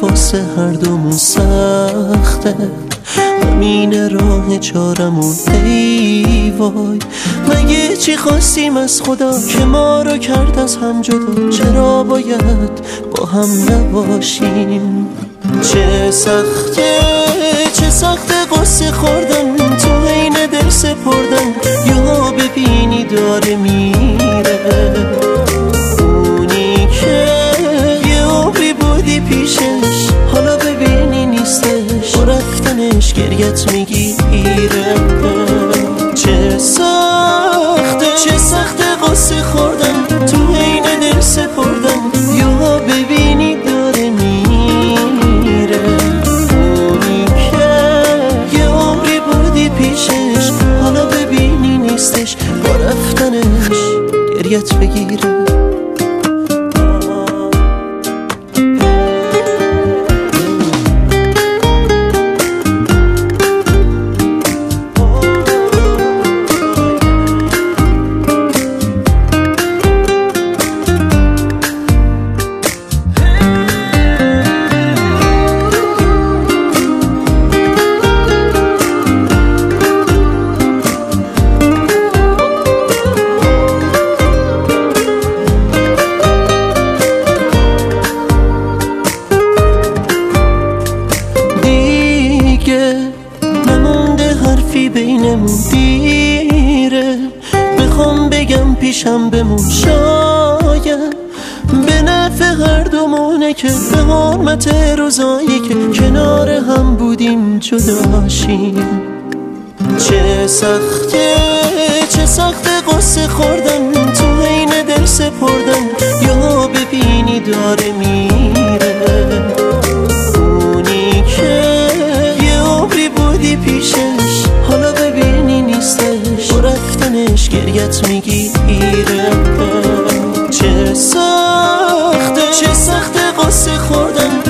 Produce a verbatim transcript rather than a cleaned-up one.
واسه هر دومون سخته، همین راه چارمون ای وای. مگه چی خواستیم از خدا که ما رو کرد از هم جدا؟ چرا باید با هم نباشیم؟ چه سخته چه سخته قصه خوردن تو حین دل سپردن، یا ببینی داره میره اونی که یه عمری بودی پیشش، حالا ببینی نیستش با رفتنش گریت میگیره. چه سخته چه سخته قصه خوردن تو حین دل سپردن، یا ببینی داره میره اونی که یه عمری بودی پیشش، حالا ببینی نیستش با رفتنش گریت بگیره. نمونده حرفی بینمون دیره، بخوام بگم پیشم بمون شاید به نفع هر دومونه که به حرمت روزایی که کنار هم بودیم جداشیم. چه سخته چه سخته قصه خوردن تو حین دل سپردن، یا ببینی داره میره اونی که بودی پیشش، حالا ببینی نیستش با رفتنش گریت میگیره. چه سخته چه سخته قصه خوردن